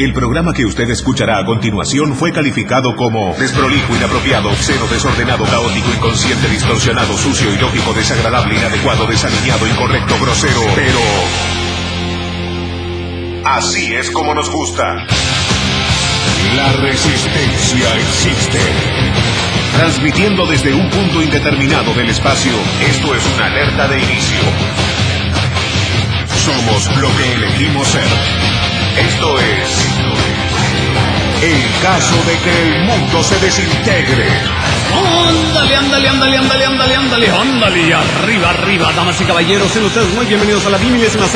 El programa que usted escuchará a continuación fue calificado como desprolijo, inapropiado, obsceno, desordenado, caótico, inconsciente, distorsionado, sucio, ilógico, desagradable, inadecuado, desalineado, incorrecto, grosero, pero... así es como nos gusta. La resistencia existe. Transmitiendo desde un punto indeterminado del espacio, esto es una alerta de inicio. Somos lo que elegimos ser. Esto es el caso de que el mundo se desintegre. Ándale, ándale, ándale, ándale, ándale, ándale, ándale, arriba, arriba, damas y caballeros, sean ustedes muy bienvenidos a la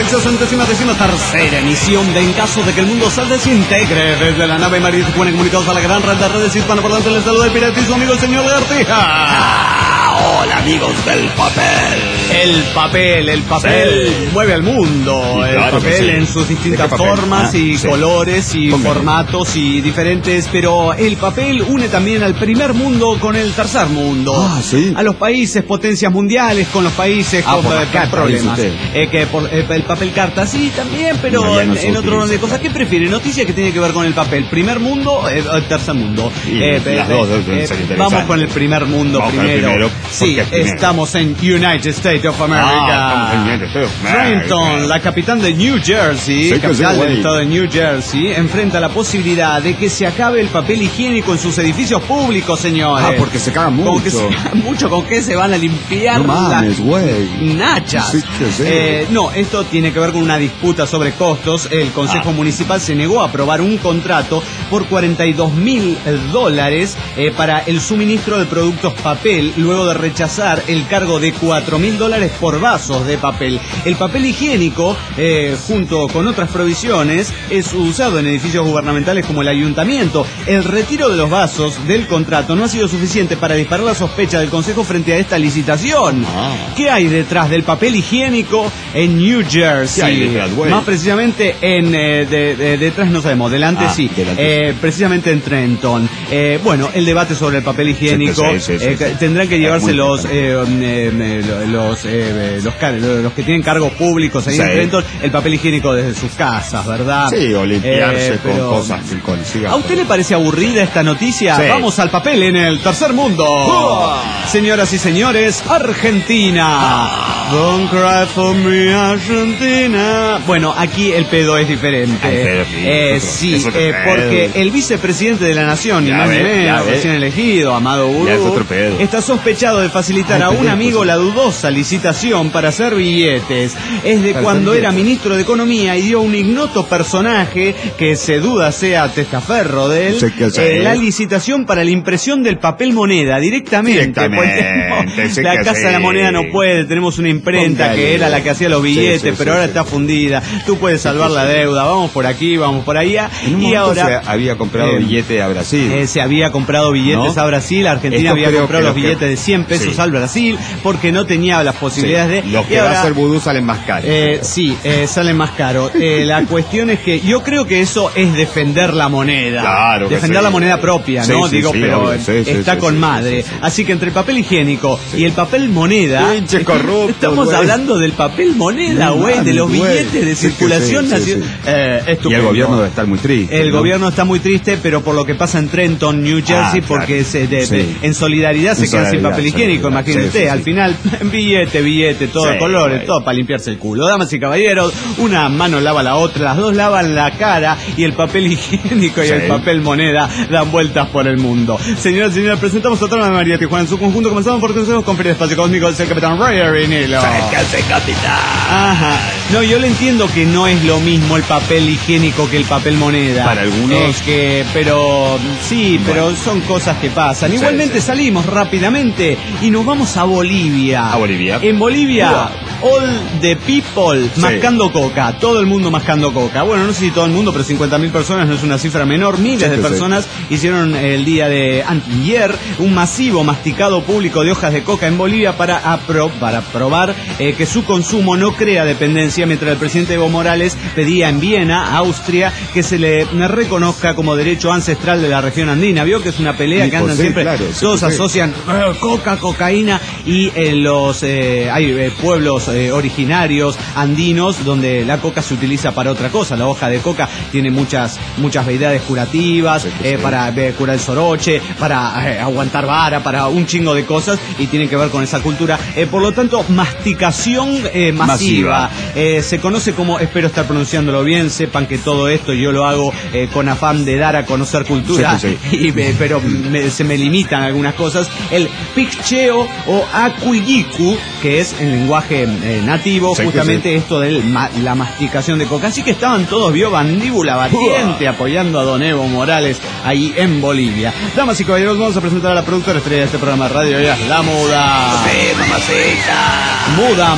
23ª emisión de En caso de que el mundo se desintegre, desde la nave María Tijuana, comunicados a la gran red de redes hispanoparlantes. Les saluda el piratismo amigo el señor Gartija. Hola amigos del papel. El papel mueve al mundo, Y el claro papel que sí. en sus distintas formas y colores y formatos y diferentes, pero el papel une también al primer mundo con el tercer mundo, ¿sí? a los países potencias mundiales con los países con por la carta, problemas, dice el papel carta, sí, también, pero No, ya no en se otro orden de utiliza. cosas. ¿Qué prefiere? ¿Noticia que tiene que ver con el papel? ¿Primer mundo o tercer mundo? Y las dos deben ser interesantes. Vamos con el primer mundo Vamos con el primero. primero. Sí, ¿Por qué primero? estamos en United States of America. estamos en United States of America. Trenton, la capital de New Jersey, Sí, que capital sí, del güey. estado de New Jersey, enfrenta la posibilidad de que se acabe el papel higiénico en sus edificios públicos, señores. Porque se cagan Con que mucho. se cagan mucho, ¿con qué se van a limpiar No mames, güey. las nachas? Sí, que sí. No, esto tiene que ver con una disputa sobre costos. El Consejo Municipal se negó a aprobar un contrato por $42,000 para el suministro de productos papel, luego de rechazar el cargo de $4,000 por vasos de papel. El papel higiénico, junto con otras provisiones, es usado en edificios gubernamentales como el ayuntamiento. El retiro de los vasos del contrato no ha sido suficiente para disparar la sospecha del Consejo frente a esta licitación. ¿Qué hay detrás del papel higiénico en New Jersey? ¿Qué hay detrás, güey? Más precisamente en detrás no sabemos, delante sí. Delante sí. Precisamente en Trenton. Bueno, el debate sobre el papel higiénico, Sí. tendrán que llevarse Muy los que tienen cargos públicos ahí en Trenton, el papel higiénico desde sus casas, ¿verdad? Sí, o limpiarse con pero- cosas con ¿A usted le parece aburrida esta noticia? Sí. Vamos al papel en el tercer mundo. Señoras y señores, Argentina. Don't cry for me, Argentina. Bueno, aquí el pedo es diferente. El pedo sí, es otro pedo. Porque el vicepresidente de la nación, ni Ya más ni ves, menos, ya ves. recién elegido, Amado Ya es Gurú, otro pedo. está sospechado de facilitar a un pendejo, amigo sí. la dudosa licitación para hacer billetes. Es de Para cuando hacer era billetes. ministro de Economía y dio a un ignoto personaje que se duda sea testaferro de él, Sí, que sí. la licitación para la impresión del papel moneda directamente. Pues, sí la que Casa sí. de la Moneda no puede, tenemos una imprenta Póngale. que era la que hacía los billetes, Sí, pero ahora está fundida. Tú puedes salvar la deuda, vamos por aquí, vamos por allá. En un Y momento ahora se había comprado billete a Brasil. se había comprado billetes ¿No? a Brasil, Argentina Esto había creo comprado que los lo que- billetes de 100 pesos Sí. al Brasil porque no tenía las posibilidades de... Los y que va ahora- a hacer vudú salen más caros. sale más caro. La cuestión es que yo creo que eso es defender la moneda. Claro que defender sí. la moneda propia, Sí, ¿no? sí, Digo, sí, pero obvio. Sí, sí, está sí, con sí, madre. sí, sí. Así que entre el papel higiénico y el papel moneda... Pinche corrupto, Estamos güey. hablando del papel moneda, No güey, de mames, los güey. billetes de Sí, circulación sí, sí, nacional. sí. Y Estupendo. el gobierno debe estar muy triste. El ¿no? gobierno está muy triste, pero por lo que pasa en Trenton, New Jersey, claro. porque Sí. en solidaridad se En queda sin solidaridad, papel higiénico, solidaridad. imagínate. Sí, sí, Al sí. final, billete, todo de Sí, colores, güey. todo para limpiarse el culo. Damas y caballeros, una mano lava la otra, las dos lavan la cara y el papel higiénico y Sí. el papel moneda dan vueltas por el mundo. Señoras y señores, presentamos a toda la María Tijuana en su conjunto. Comenzamos por consejos con Feria Espacio Cósmico, es el Capitán Roger Vinilo. Sáquese, capitán. Ajá. No, yo le entiendo que no es lo mismo el papel higiénico que el papel moneda. Para algunos. Pero sí, pero son cosas que pasan. Sí, Igualmente sí. salimos rápidamente y nos vamos a Bolivia. ¿A Bolivia? En Bolivia, all the people mascando coca. Todo el mundo mascando coca. Bueno, no sé si todo el mundo, pero 50.000 personas no es una cifra menor. Miles Sí, de sí. personas hicieron el día de antier un masivo masticado público de hojas de coca en Bolivia para probar que su consumo no crea dependencia, mientras el presidente Evo Morales pedía en Viena, Austria, que se le reconozca como derecho ancestral de la región andina. Vio que es una pelea Sí, que andan sí, siempre, claro, sí, todos sí. asocian cocaína y hay pueblos pueblos originarios andinos donde la coca se utiliza para otra cosa. La hoja de coca tiene muchas beidades curativas, para curar el soroche, para aguantar vara, para un chingo de cosas, y tiene que ver con esa cultura. Por lo tanto, masticación masiva. Se conoce como, espero estar pronunciándolo bien, sepan que todo esto yo lo hago con afán de dar a conocer cultura, pero se me limitan algunas cosas. El piccheo o acuillicu, que es en lenguaje nativo, justamente esto de la masticación de coca. Así que estaban todos, vio, bandíbula batiente, apoyando a don Evo Morales ahí en Bolivia. Damas y caballeros, vamos a presentar a la productora estrella de este programa de radio, ella es la Muda. Sí, mamacita.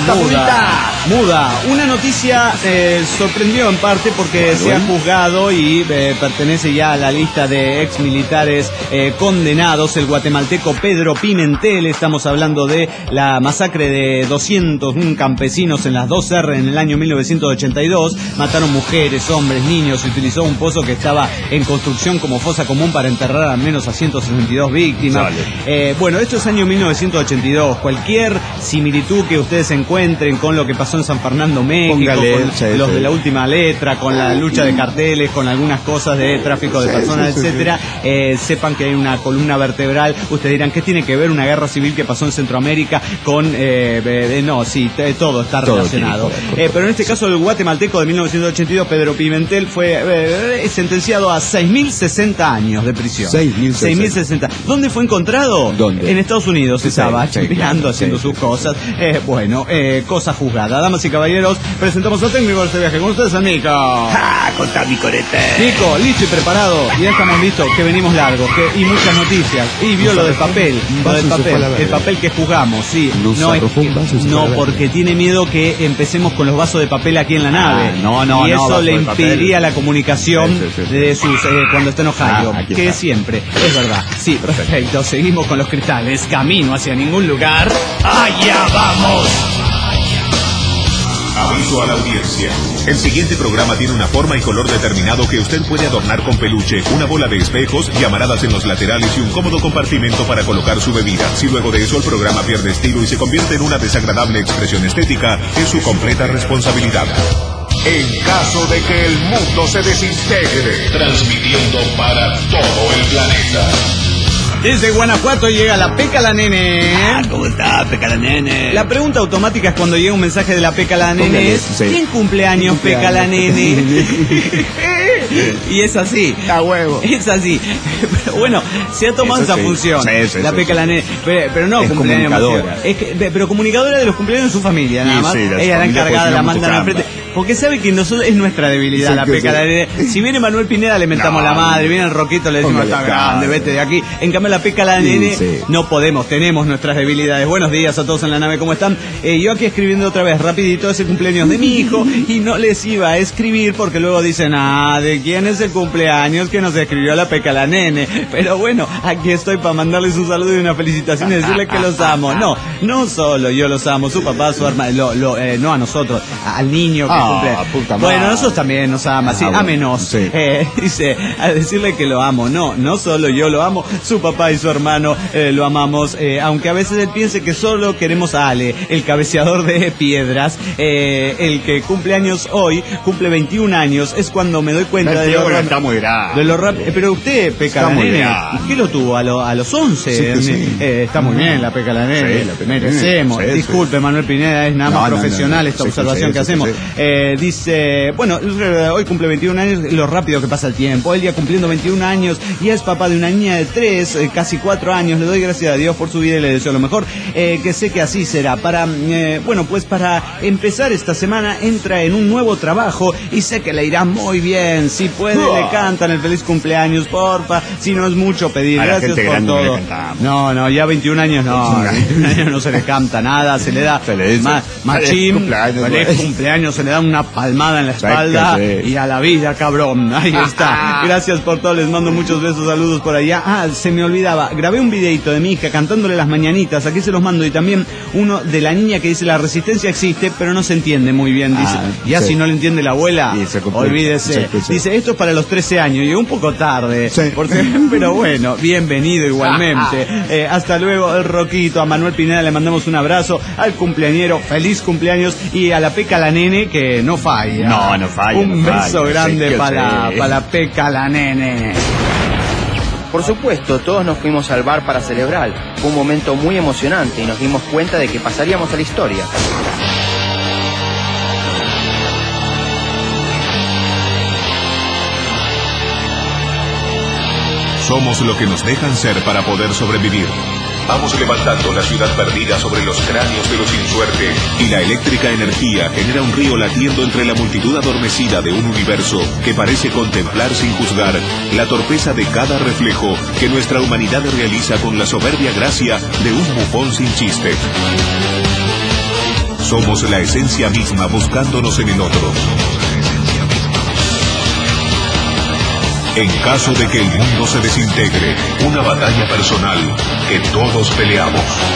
Muda. Una noticia sorprendió en parte porque se ha juzgado y pertenece ya a la lista de ex militares condenados, el guatemalteco Pedro Pimentel. Estamos hablando de la masacre de 201 campesinos en las 2R en el año 1982. Mataron mujeres, hombres, niños. Se utilizó un pozo que estaba en construcción como fosa común para enterrar al menos a 162 víctimas. Bueno, esto es año 1982. Cualquier similitud que ustedes encuentren con lo que pasó en San Fernando, México, con los de la última letra, con la lucha de carteles, con algunas cosas de tráfico de personas, etcétera, sepan que hay una columna vertebral. Ustedes dirán, ¿qué tiene que ver una guerra civil que pasó en Centroamérica con... no, sí, todo está relacionado. Pero en este caso el guatemalteco de 1982, Pedro Pimentel, fue sentenciado a 6.060 años de prisión. 6.060. ¿Dónde fue encontrado? ¿Dónde? En Estados Unidos. Estaba chambeando, haciendo sus cosas. Cosa juzgada. Damas y caballeros, presentamos al técnico de este viaje. Con ustedes, al Nico. Contá mi corete. Nico, listo y preparado. Ya estamos listos, que venimos largos, y muchas noticias. Y vio lo del papel. El papel que juzgamos, sí. No, porque tiene miedo que empecemos con los vasos de papel aquí en la nave. Y eso le impediría la comunicación de sus cuando está enojado. Que está. Siempre, es verdad. Sí, perfecto. Seguimos con los cristales. Camino hacia ningún lugar. ¡Allá vamos! Aviso a la audiencia. El siguiente programa tiene una forma y color determinado que usted puede adornar con peluche, una bola de espejos, llamaradas en los laterales y un cómodo compartimento para colocar su bebida. Si luego de eso el programa pierde estilo y se convierte en una desagradable expresión estética, es su completa responsabilidad. En caso de que el mundo se desintegre, transmitiendo para todo el planeta. Desde Guanajuato llega la Peca la Nene. ¿Cómo está, Peca la Nene? La pregunta automática es cuando llega un mensaje de la Peca la Nene es ¿quién cumpleaños Peca la Nene? Y es así. A huevo. Es así. Pero bueno, se ha tomado esa función. La Peca la Nene. Pero no es cumpleaños. Comunicadora. Pero comunicadora de los cumpleaños de su familia, nada más. Ella la encargada, la mandan al frente. Porque sabe que nosotros es nuestra debilidad, la Peca la Nene. Si viene Manuel Pineda le mentamos la madre, viene el Roquito le decimos está grande, vete de aquí. En cambio la Peca la Nene no podemos, tenemos nuestras debilidades. Buenos días a todos en la nave, ¿cómo están? Yo aquí escribiendo otra vez rapidito ese cumpleaños de mi hijo y no les iba a escribir porque luego dicen, ¿de quién es el cumpleaños que nos escribió la Peca la Nene? Pero bueno, aquí estoy para mandarles un saludo y una felicitación y decirles que los amo. No solo yo los amo, su papá, su hermano, no a nosotros, al niño que cumple. Bueno, nosotros también nos ama, sí, ámenos. Sí. Dice, a decirle que lo amo. No solo yo lo amo, su papá y su hermano lo amamos, aunque a veces él piense que solo queremos a Ale, el cabeceador de piedras, el que cumple años hoy, cumple 21 años, es cuando me doy cuenta de lo rápido. Pero usted, Peca la Nene, ¿qué lo tuvo? A los 11. Sí. Está muy bien la Peca la Nene, merecemos. Disculpe, Manuel Pineda, es nada más profesional esta observación que hacemos. Dice, bueno, hoy cumple 21 años, lo rápido que pasa el tiempo. Él ya cumpliendo 21 años y es papá de una niña de 3, casi 4 años. Le doy gracias a Dios por su vida y le deseo lo mejor. Que sé que así será. Para empezar esta semana entra en un nuevo trabajo y sé que le irá muy bien. Si puede, le cantan el feliz cumpleaños, porfa. Si no es mucho pedir. A gracias por todo. No, ya 21 años no se le canta nada, se le da machín, feliz cumpleaños, se le da una palmada en la espalda y a la vida, cabrón. Ahí está. Gracias por todo, les mando muchos besos, saludos por allá. Se me olvidaba, grabé un videito de mi hija cantándole las mañanitas, aquí se los mando, y también uno de la niña que dice: la resistencia existe, pero no se entiende muy bien, dice. Si no le entiende la abuela, olvídese. Dice, esto es para los 13 años, y un poco tarde, pero bueno, bienvenido igualmente. Hasta luego, el Roquito. A Manuel Pineda le mandamos un abrazo, al cumpleañero, feliz cumpleaños, y a la Peca la Nene, que no falla. No falla. Un beso grande para la Peca la Nene. Por supuesto, todos nos fuimos al bar para celebrar. Fue un momento muy emocionante y nos dimos cuenta de que pasaríamos a la historia. Somos lo que nos dejan ser para poder sobrevivir. Vamos levantando la ciudad perdida sobre los cráneos de los sin suerte, y la eléctrica energía genera un río latiendo entre la multitud adormecida de un universo que parece contemplar sin juzgar la torpeza de cada reflejo que nuestra humanidad realiza con la soberbia gracia de un bufón sin chiste. Somos la esencia misma buscándonos en el otro. En caso de que el mundo se desintegre, una batalla personal que todos peleamos.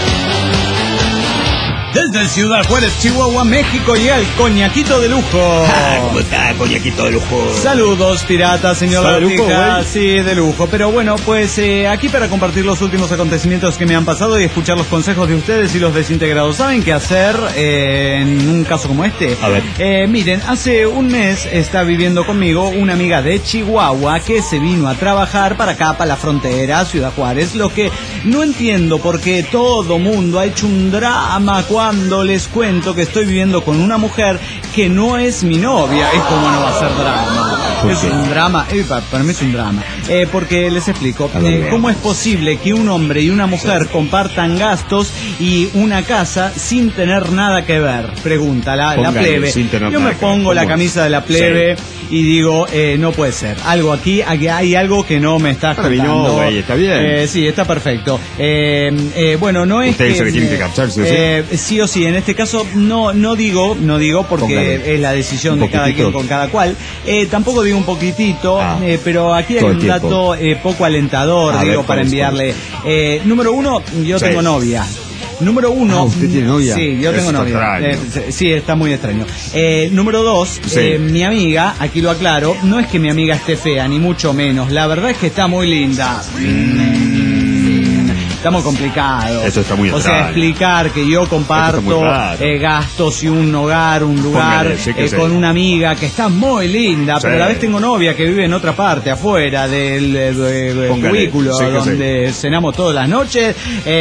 Desde Ciudad Juárez, Chihuahua, México, y el coñaquito de lujo. ¿Cómo está, coñaquito de lujo? Saludos, pirata, señor Laurita. Sí, de lujo. Pero bueno, pues aquí para compartir los últimos acontecimientos que me han pasado y escuchar los consejos de ustedes y los desintegrados. ¿Saben qué hacer en un caso como este? A ver. Miren, hace un mes está viviendo conmigo una amiga de Chihuahua que se vino a trabajar para acá, para la frontera, Ciudad Juárez. Lo que no entiendo, porque todo mundo ha hecho un drama cuando les cuento que estoy viviendo con una mujer que no es mi novia. Es como no va a ser drama. Es un drama, para mí es un drama. Porque les explico, ¿cómo es posible que un hombre y una mujer compartan gastos y una casa sin tener nada que ver? Pregunta la plebe. Yo me pongo la camisa de la plebe y digo, no puede ser. Algo aquí hay algo que no me está contando. Güey, está bien. Sí, está perfecto. Bueno, no es usted dice que tiene que captarse, sí o sí. En este caso no digo porque es la decisión de cada quien con cada cual. Tampoco digo un poquitito, pero aquí hay un dato poco alentador, digo, para enviarle. Número uno, yo tengo novia. Número uno. ¿Usted tiene novia? Sí, yo tengo novia. Sí, está muy extraño. Número dos, mi amiga, aquí lo aclaro, no es que mi amiga esté fea, ni mucho menos. La verdad es que está muy linda. Estamos complicados. Eso está muy extraño. O sea, explicar que yo comparto gastos y un hogar, un lugar con una amiga que está muy linda, pero a la vez tengo novia que vive en otra parte, afuera del cubículo donde cenamos todas las noches.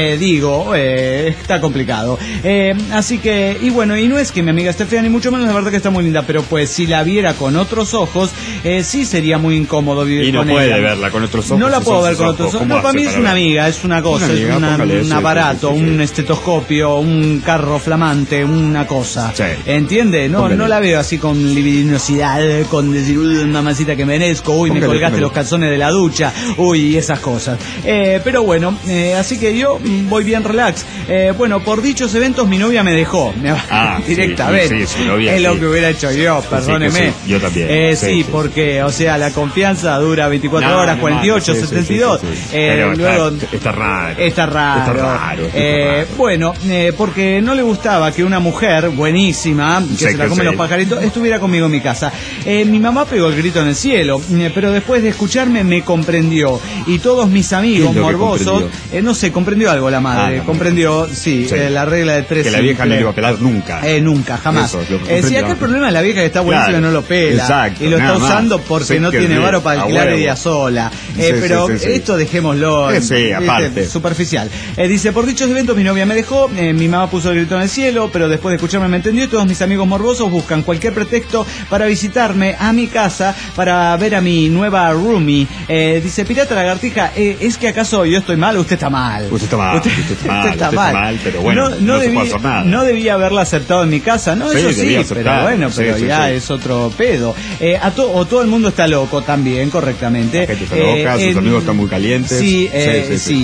Está complicado. Así que, y bueno, y no es que mi amiga esté fea ni mucho menos, la verdad que está muy linda, pero pues si la viera con otros ojos, sí sería muy incómodo vivir con ella. Y no puede verla con otros ojos. No la puedo ver con otros ojos. No, para mí es una amiga, es una cosa. Un aparato, un estetoscopio, un carro flamante, una cosa. ¿Entiende? No la veo así con libidinosidad, con decir, uy, mamacita que merezco, uy, me colgaste los calzones de la ducha, uy, esas cosas. Pero bueno, así que yo voy bien relax. Bueno, por dichos eventos mi novia me dejó. Directamente. Sí, novia, es lo que hubiera hecho yo, perdóneme. Yo también. Porque, o sea, la confianza dura 24 horas, 48, 72. Pero luego está raro. Está raro. Bueno, porque no le gustaba que una mujer buenísima, que se la comen los pajaritos, estuviera conmigo en mi casa. Mi mamá pegó el grito en el cielo, pero después de escucharme me comprendió. Y todos mis amigos morbosos, no sé, comprendió algo la madre. Comprendió, la regla de 3. Que la vieja no le iba a pelar nunca. Nunca, jamás. Si acá el problema es la vieja que está buenísima y no lo pela. Exacto, y lo está usando porque no tiene varo para alquilar ella sola. Pero esto dejémoslo aparte. Superficial. Dice, por dichos eventos mi novia me dejó, mi mamá puso el grito en el cielo, pero después de escucharme me entendió, y todos mis amigos morbosos buscan cualquier pretexto para visitarme a mi casa para ver a mi nueva roomie. Dice, Pirata Lagartija, ¿es que acaso yo estoy mal o usted está mal? Usted está mal, pero bueno, no se puede hacer nada. No debía haberla aceptado en mi casa, ¿no? Eso sí, pero bueno, ya es otro pedo. O todo el mundo está loco también, correctamente. La gente está loca, sus amigos están muy calientes. Sí.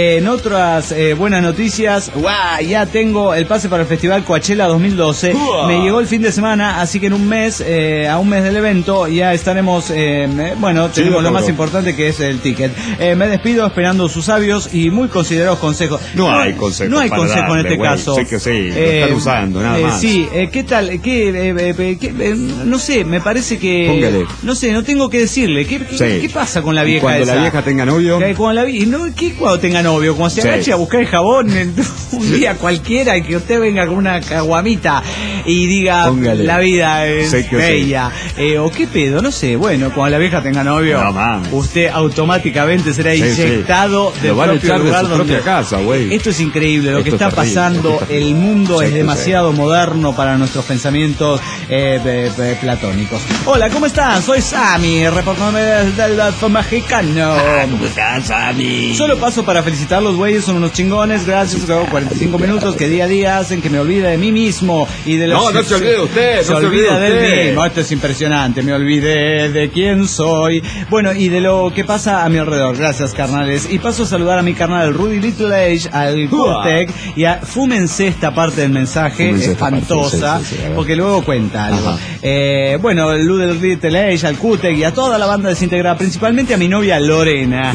En otras buenas noticias, ya tengo el pase para el Festival Coachella 2012. Me llegó el fin de semana, así que en un mes, a un mes del evento, ya estaremos, tenemos lo más importante, que es el ticket. Me despido esperando sus sabios y muy considerados consejos. No hay consejo. No hay consejo en este caso. Sí que sí, lo están usando, nada más. Sí, ¿qué tal? No sé, me parece que... Póngale. No sé, no tengo que decirle. ¿Qué pasa con la vieja cuando esa? La vieja tenga novio? ¿Qué cuando tenga novio? Cuando se agache a buscar el jabón un día cualquiera y que usted venga con una caguamita y diga, póngale, la vida es bella. O qué pedo, no sé. Bueno, cuando la vieja tenga novio, usted automáticamente será inyectado del propio lugar de su propia casa, güey. Esto es increíble, lo que está pasando. El mundo es demasiado moderno para nuestros pensamientos platónicos. Hola, ¿cómo están? Soy Sammy, reportándome del Golfo Mexicano. ¿Cómo estás, Sammy? Solo paso para felicitar, los güeyes son unos chingones. Gracias, 45 minutos que día a día hacen que me olvide de mí mismo y de los... No se olvide usted. Se olvida de mí. Esto es impresionante. Me olvidé de quién soy. Bueno, y de lo que pasa a mi alrededor. Gracias, carnales. Y paso a saludar a mi carnal Rudy Little Age, al Q-Tech, y a fúmense esta parte del mensaje, espantosa, porque luego cuenta algo. El Rudy Little Age, al Q-Tech y a toda la banda desintegrada, principalmente a mi novia Lorena,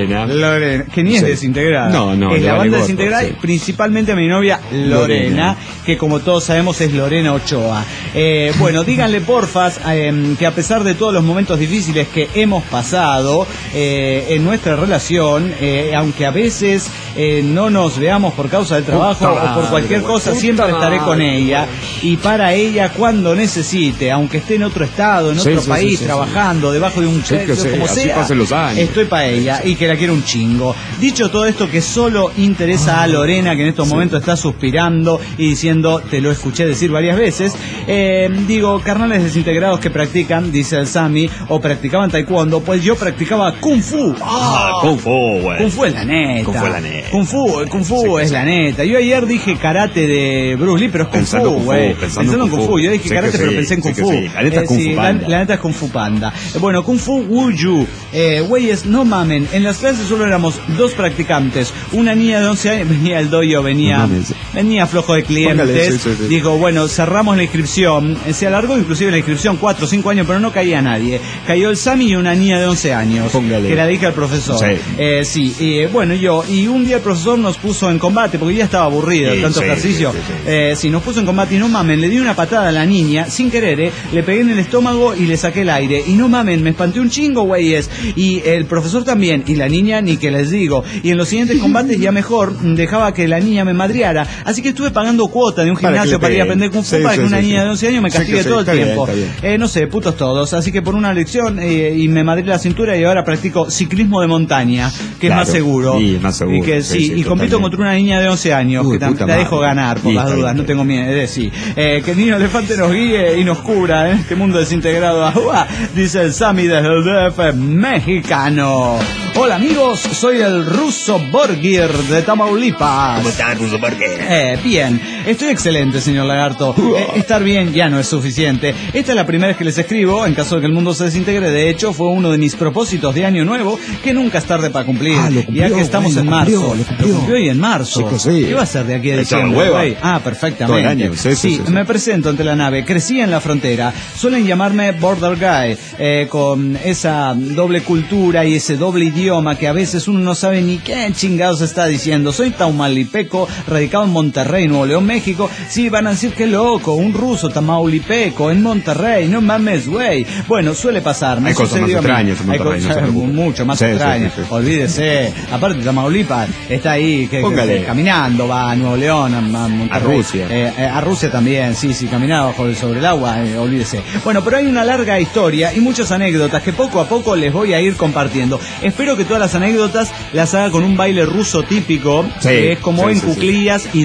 que ni es desintegrada. No, es la banda desintegrada, principalmente a mi novia Lorena, que como todos sabemos es Lorena Ochoa. Díganle porfas que a pesar de todos los momentos difíciles que hemos pasado en nuestra relación, aunque a veces no nos veamos por causa del trabajo o por cualquier cosa, siempre estaré con ella y para ella cuando necesite, aunque esté en otro estado, en otro país, trabajando debajo de un techo, como sea, estoy para ella y que la quiero un chingo. Dicho todo esto, que solo interesa a Lorena, que en estos momentos está suspirando y diciendo, te lo escuché decir varias veces, carnales desintegrados que practican, dice el Sammy, o practicaban taekwondo, pues yo practicaba kung fu. Kung fu, güey. Kung fu es la neta. Kung fu es la neta. Yo ayer dije karate de Bruce Lee, pero es kung fu, güey. Pensando en kung fu. Yo dije karate, pero pensé en kung fu. La neta es kung fu panda. La neta es kung fu panda. Kung fu Wuju. Güeyes, no mamen. En las clases solo éramos 2 practicantes. Una niña de 11 años venía al dojo, venía flojo de clientes. Dijo, cerramos la inscripción. Se alargó inclusive la inscripción 4 o 5 años, pero no caía nadie. Cayó el Sammy y una niña de 11 años. Que la dije al profesor. Y un día el profesor nos puso en combate, porque ya estaba aburrido de tanto ejercicio. Nos puso en combate y no mamen, le di una patada a la niña, sin querer, le pegué en el estómago y le saqué el aire. Y no mamen, me espanté un chingo, güeyes. Y el profesor también, y la niña ni que les digo. Y en los siguientes combates ya mejor dejaba que la niña me madreara. Así que estuve pagando cuota de un gimnasio para ir a aprender kung fu, para que una niña de 11 años me castigue todo el tiempo. No sé, putos todos. Así que por una lección y me madré la cintura y ahora practico ciclismo de montaña, que es más seguro. Y más seguro. Y compito contra una niña de 11 años, que la dejo ganar por las dudas, no tengo miedo. Que el niño elefante nos guíe y nos cubra en este mundo desintegrado. Dice el Sammy desde el DF mexicano. Hola amigos, soy el Ruso Borgir de Tamaulipas. ¿Cómo estás, Ruso Borgir? Bien, estoy excelente, señor Lagarto. Estar bien ya no es suficiente. Esta es la primera vez que les escribo, en caso de que el mundo se desintegre. De hecho, fue uno de mis propósitos de año nuevo, que nunca es tarde para cumplir. Ya que estamos en marzo. Lo cumplió hoy en marzo. ¿Qué va a ser de aquí a diciembre? Perfectamente. Todo el año. Sí, me presento ante la nave. Crecí en la frontera. Suelen llamarme Border Guy, con esa doble cultura y ese doble idioma que a veces uno no sabe ni qué chingados está diciendo. Soy taumalipeco, radicado en Monterrey, Nuevo León, México. Sí, van a decir que loco, un ruso tamaulipeco en Monterrey, no mames, güey. Suele pasar. Hay cosas más extrañas en Monterrey. Mucho más extrañas. Olvídese. Aparte, Tamaulipas está ahí que caminando, va a Nuevo León, a Monterrey. A Rusia. A Rusia también, sí, caminaba sobre el agua, olvídese. Pero hay una larga historia y muchas anécdotas que poco a poco les voy a ir compartiendo. Espero que todas las anécdotas las haga con un baile ruso típico, que es como en cuclillas y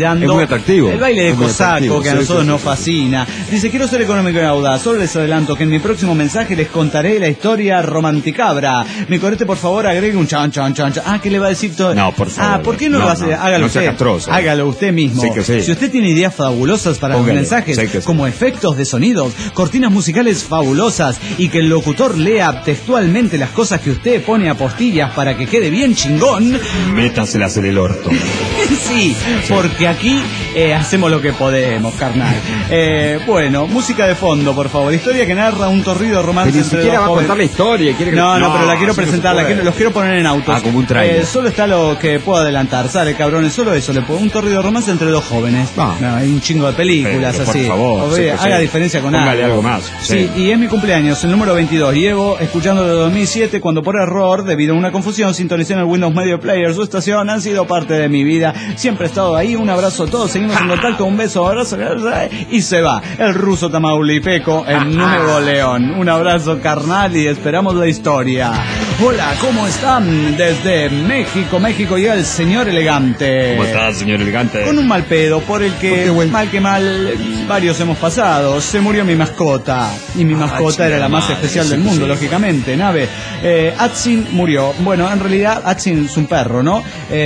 olvidando. Es muy atractivo. El baile de cosaco que a nosotros nos fascina. Dice, quiero ser económico y audaz. Solo les adelanto que en mi próximo mensaje les contaré la historia romanticabra. Mi corete, por favor, agregue un chan. ¿Qué le va a decir todo? No, por favor. ¿Por qué no lo hace? Hágalo usted. Hágalo usted mismo. Sí que sí. Si usted tiene ideas fabulosas para los mensajes, como efectos de sonidos, cortinas musicales fabulosas y que el locutor lea textualmente las cosas que usted pone a postillas para que quede bien chingón, métaselas en el orto. Sí, porque aquí hacemos lo que podemos, carnal. Bueno, música de fondo, por favor. Historia que narra un torrido romance entre dos jóvenes. Va a contar la historia. No, pero la quiero presentar, los quiero poner en autos. Como un trailer. Solo está lo que puedo adelantar, ¿sabe, cabrones? Solo eso, le pongo un torrido romance entre dos jóvenes. No, hay un chingo de películas así. Por favor, haga diferencia con algo. Póngale algo más. Sí, y es mi cumpleaños, el número 22. Llevo escuchando de 2007 cuando por error, debido a una confusión, sintonicé en el Windows Media Player. Su estación han sido parte de mi vida. Siempre he estado ahí. Un abrazo a todos. Seguimos en contacto. Un beso, abrazo. Y se va. El ruso tamaulipeco en Nuevo León. Un abrazo, carnal, y esperamos la historia. Hola, ¿cómo están? Desde México llega el señor elegante. ¿Cómo estás, señor elegante? Con un mal pedo, por el que, mal que mal, varios hemos pasado. Se murió mi mascota. Y mi mascota era la más especial del mundo, lógicamente, Nave. Atsin murió. Bueno, en realidad, Atsin es un perro, ¿no?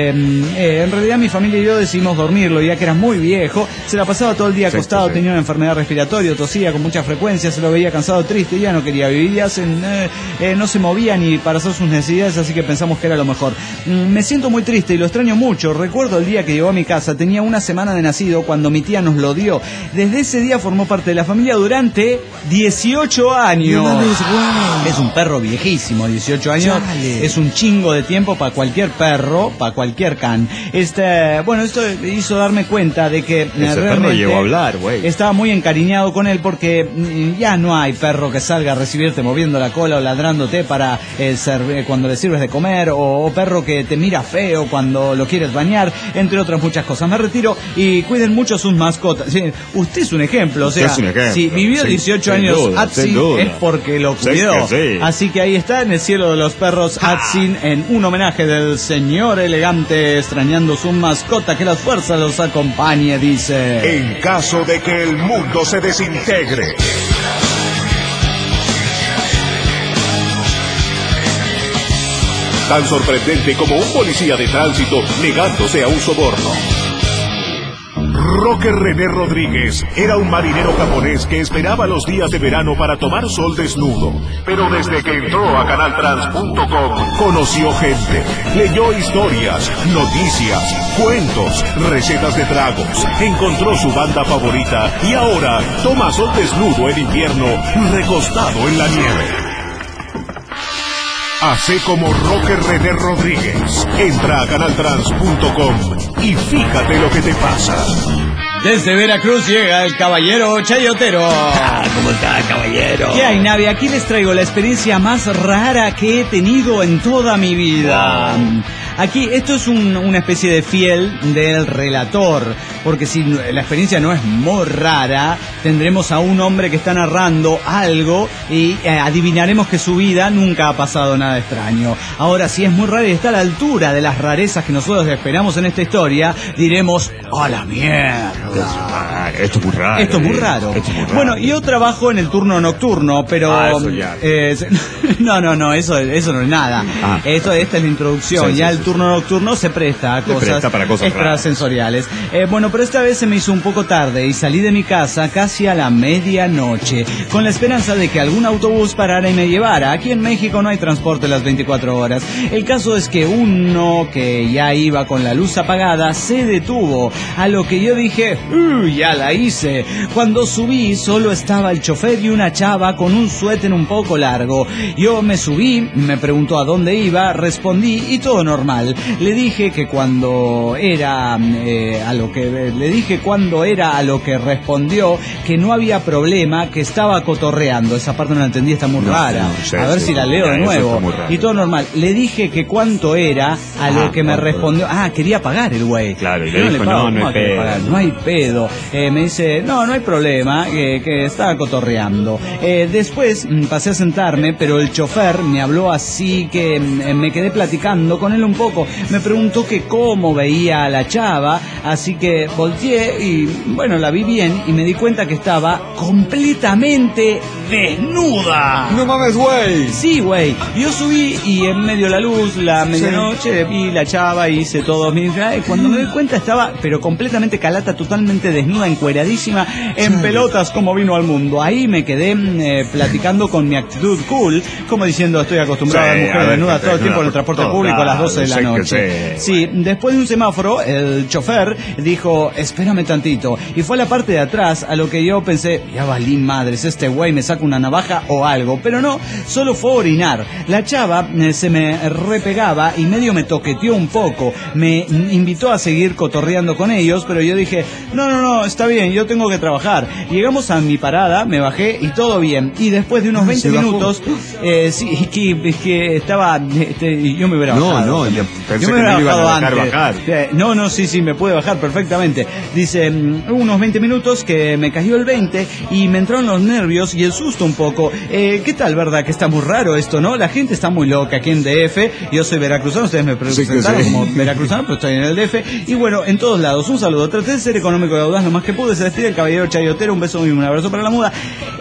En realidad mi familia y yo decidimos dormirlo, ya que era muy viejo. Se la pasaba todo el día acostado, tenía una enfermedad respiratoria, tosía con mucha frecuencia, se lo veía cansado, triste, ya no quería vivir, ya no se movía ni para hacer sus necesidades, así que pensamos que era lo mejor. Me siento muy triste y lo extraño mucho. Recuerdo el día que llegó a mi casa, tenía una semana de nacido cuando mi tía nos lo dio. Desde ese día formó parte de la familia durante 18 años. Es un perro viejísimo, 18 años. Chale. Es un chingo de tiempo para cualquier perro, para cualquier can. Bueno, esto hizo darme cuenta de que ese perro llegó a hablar, güey. Estaba muy encariñado con él porque ya no hay perro que salga a recibirte moviendo la cola o ladrándote para cuando le sirves de comer, o perro que te mira feo cuando lo quieres bañar, entre otras muchas cosas. Me retiro y cuiden mucho sus mascotas. Sí, usted es un ejemplo, o sea, si vivió 18 años Atsin es porque lo cuidó. Así que ahí está, en el cielo de los perros, Atsin, en un homenaje del señor elegante, extrañando su mascota, que las fuerzas los acompañe, dice. En caso de que el mundo se desintegre, tan sorprendente como un policía de tránsito negándose a un soborno. Roque René Rodríguez era un marinero japonés que esperaba los días de verano para tomar sol desnudo. Pero desde que entró a canaltrans.com conoció gente, leyó historias, noticias, cuentos, recetas de tragos, encontró su banda favorita y ahora toma sol desnudo en invierno, recostado en la nieve. Hace como Roque René Rodríguez. Entra a canaltrans.com y fíjate lo que te pasa. Desde Veracruz llega el caballero Chayotero. ¿Cómo está, caballero? ¿Qué hay, Nave? Aquí les traigo la experiencia más rara que he tenido en toda mi vida. Wow. Aquí, esto es una especie de fiel del relator, porque si la experiencia no es muy rara, tendremos a un hombre que está narrando algo y adivinaremos que su vida nunca ha pasado nada extraño. Ahora, si es muy rara y está a la altura de las rarezas que nosotros esperamos en esta historia, diremos, ¡a la mierda! Esto es muy raro. Esto es muy raro. Bueno, yo trabajo en el turno nocturno, pero... eso ya. No, eso no es nada. Esta es la introducción. Ya el turno nocturno se presta a cosas extrasensoriales. Bueno, pero esta vez se me hizo un poco tarde y salí de mi casa casi a la medianoche, con la esperanza de que algún autobús parara y me llevara. Aquí en México no hay transporte las 24 horas. El caso es que uno que ya iba con la luz apagada se detuvo, a lo que yo dije, ya la hice. Cuando subí solo estaba el chofer y una chava con un suéter un poco largo. Yo me subí, me preguntó a dónde iba, respondí y todo normal. Le dije cuando era a lo que respondió que no había problema, que estaba cotorreando. Esa parte no la entendí, está muy rara. A ver si la leo de nuevo. Y todo normal. Le dije que cuánto era, a lo que me respondió, quería pagar el güey. Claro, y le dijo, no hay pedo. No hay pedo. me dice, no hay problema, que estaba cotorreando. Después pasé a sentarme, pero el chofer me habló así que me quedé platicando con él un poco. Me preguntó que cómo veía a la chava, así que volteé y bueno, la vi bien y me di cuenta que estaba completamente desnuda. No mames, güey. Sí, güey. Yo subí y en medio de la luz, la medianoche, vi la chava, hice todo. Cuando me di cuenta estaba, pero completamente calata, totalmente desnuda, encueradísima, en pelotas como vino al mundo. Ahí me quedé platicando con mi actitud cool, como diciendo, estoy acostumbrado a ver mujeres desnudas todo el tiempo en el transporte público a las 12 de la noche. Sí, después de un semáforo, el chofer dijo, espérame tantito. Y fue a la parte de atrás, a lo que yo pensé, ya valí madres, este güey me saca una navaja o algo. Pero no, solo fue a orinar. La chava se me repegaba y medio me toqueteó un poco. Me invitó a seguir cotorreando con ellos, pero yo dije, no, está bien, yo tengo que trabajar. Llegamos a mi parada, me bajé y todo bien. Y después de unos 20 minutos, sí, que estaba, yo me hubiera bajado. Yo me hubiera bajado antes. No, sí, me pude bajar perfectamente. Dice, unos 20 minutos que me cayó el 20 y me entraron los nervios y el susto un poco. ¿Qué tal, verdad? Que está muy raro esto, ¿no? La gente está muy loca aquí en DF. Yo soy veracruzano, ustedes me presentaron como veracruzano, pero estoy en el DF. Y bueno, en todos lados, un saludo. Traté de ser económico y audaz lo más que pude. Se despide el caballero Chayotero. Un beso y un abrazo para la muda.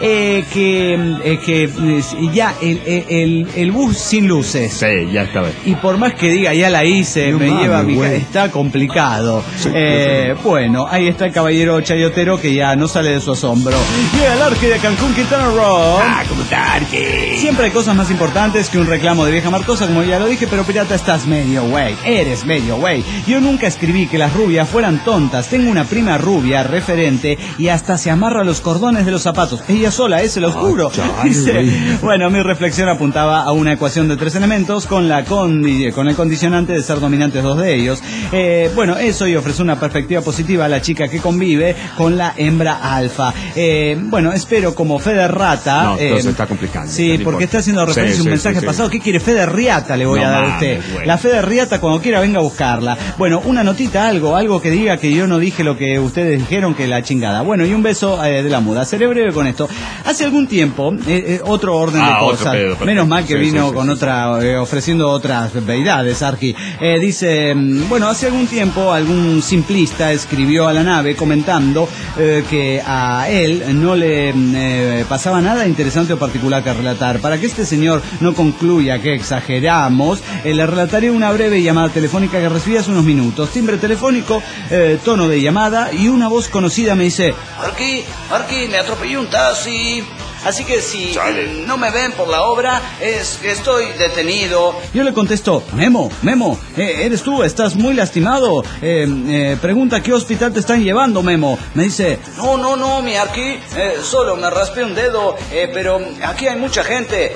Ya el bus sin luces. Sí, ya está bien. Y por más que diga, ya la hice, me lleva a mi casa, está complicado. Bueno, ahí está el caballero Chayotero que ya no sale de su asombro. Llega el Arque de Cancún, Quintana Roo. ¿Cómo está, Arque? Siempre hay cosas más importantes que un reclamo de vieja marcosa, como ya lo dije, pero pirata, estás medio güey. Eres medio güey. Yo nunca escribí que las rubias fueran tontas. Tengo una prima rubia, referente, y hasta se amarra los cordones de los zapatos. Ella sola, se lo juro. Dice, bueno, mi reflexión apuntaba a una ecuación de 3 elementos con el condicionante de ser dominantes 2 de ellos. Bueno, eso, y ofrece una perspectiva positiva a la chica que convive con la hembra alfa. Bueno, espero como Fede Rata. No, todo se está complicando. Sí, porque está haciendo referencia a un mensaje pasado. ¿Qué quiere Fede Riata? Le voy a dar a usted. La Fede Riata, cuando quiera, venga a buscarla. Bueno, una notita, algo que diga que yo no dije lo que ustedes dijeron, que la chingada. Bueno, y un beso de la muda. Seré breve con esto. Hace algún tiempo, otro orden de cosas. Menos mal que vino con otra, ofreciendo otras deidades, Arqui. Dice, bueno, hace algún tiempo algún simplista escribió a la nave comentando que a él no le pasaba nada interesante o particular que relatar. Para que este señor no concluya que exageramos, le relataré una breve llamada telefónica que recibí hace unos minutos. Timbre telefónico, tono de llamada y una voz conocida me dice, Arqui, me atropelló un taxi. Así que si no me ven por la obra, es que estoy detenido. Yo le contesto, Memo, ¿eres tú? ¿Estás muy lastimado? Pregunta, ¿qué hospital te están llevando, Memo? Me dice, no, mi Arqui, solo me raspé un dedo, pero aquí hay mucha gente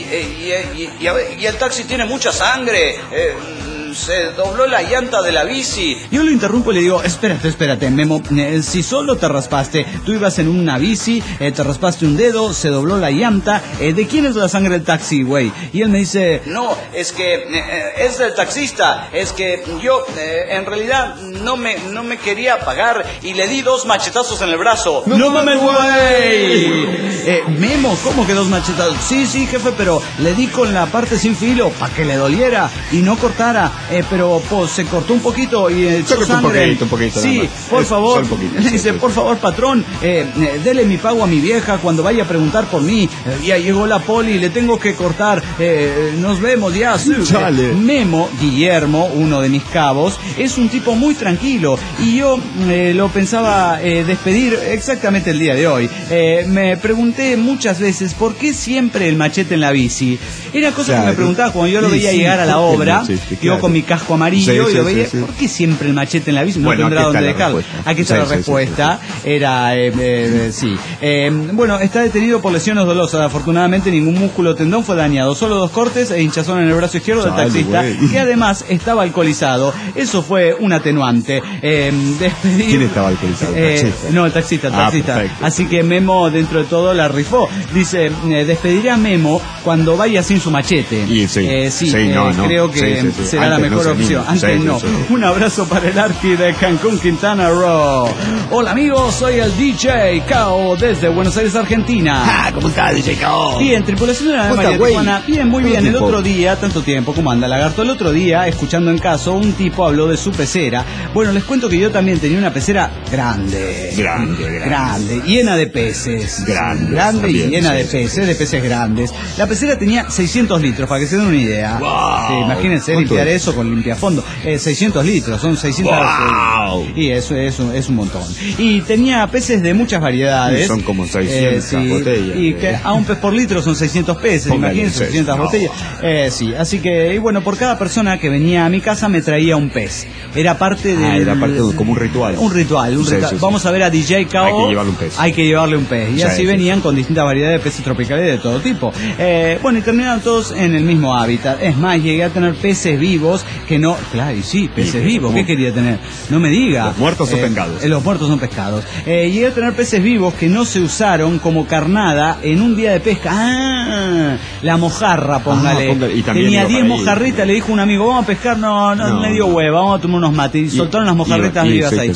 y el taxi tiene mucha sangre. Se dobló la llanta de la bici. Yo lo interrumpo y le digo, espérate, Memo, si solo te raspaste, tú ibas en una bici, te raspaste un dedo, se dobló la llanta, ¿de quién es la sangre del taxi, güey? Y él me dice, no, es que es del taxista, es que yo en realidad no me quería pagar y le di 2 machetazos en el brazo. ¡No mames, güey! Memo, ¿cómo que 2 machetazos? Sí, jefe, pero le di con la parte sin filo para que le doliera y no cortara. Pero pues se cortó un poquito y echó sangre. Un poquito, sí, por favor. Le dice, por favor, patrón, dele mi pago a mi vieja cuando vaya a preguntar por mí. Ya llegó la poli, le tengo que cortar. Nos vemos ya. Memo, Guillermo, uno de mis cabos, es un tipo muy tranquilo y yo lo pensaba despedir exactamente el día de hoy. Me pregunté muchas veces por qué siempre el machete en la bici. Era cosa que me preguntaba cuando yo lo veía llegar a la obra. Yo con mi casco amarillo y lo veía, ¿por qué siempre el machete en la bici? No tendrá dónde dejarlo. Aquí está la respuesta. Era, bueno, está detenido por lesiones dolorosas. Afortunadamente ningún músculo o tendón fue dañado. Solo 2 cortes e hinchazón en el brazo izquierdo del taxista, que además estaba alcoholizado. Eso fue un atenuante. ¿Quién estaba alcoholizado? No, el taxista. Perfecto. Así que Memo, dentro de todo, la rifó. Dice, despediré a Memo cuando vaya sin su machete. Creo que será la la mejor opción. Antes no. Un abrazo para el Arqui de Cancún, Quintana Roo. Hola amigos, soy el DJ Kao desde Buenos Aires, Argentina. ¿Cómo está, DJ Kao? Bien, tripulación de la María Tijuana. Bien, muy bien. El otro día, tanto tiempo, ¿cómo anda, lagarto? El otro día, escuchando en caso, un tipo habló de su pecera. Bueno, les cuento que yo también tenía una pecera grande, llena de peces. Grande y llena de peces grandes. La pecera tenía 600 litros, para que se den una idea. Wow. Sí, imagínense limpiar eso con limpiafondo. 600 litros, son 600. Wow. Y eso es un montón. Y tenía peces de muchas variedades. Y son como 600 botellas. Y que a un pez por litro son 600 peces, imagínense, 600 botellas. Sí, así que, y bueno, por cada persona que venía a mi casa me traía un pez. Era parte de como un ritual. Un ritual. Sí. Vamos a ver a DJ Kao. Hay que llevarle un pez. Hay que llevarle un pez. Y así venían con distintas variedades de peces tropicales de todo tipo. Bueno, y terminaron todos en el mismo hábitat. Es más, llegué a tener peces vivos que no... Claro, y sí, peces vivos. ¿Qué quería tener? No me diga. Los muertos son pescados. Los muertos son pescados. Llegué a tener peces vivos que no se usaron como carnada en un día de pesca. La mojarra, póngale. Y tenía 10 mojarritas, le dijo un amigo, vamos a pescar, no me dio hueva, vamos a tomar unos mates. Y soltaron las mojarritas vivas ahí.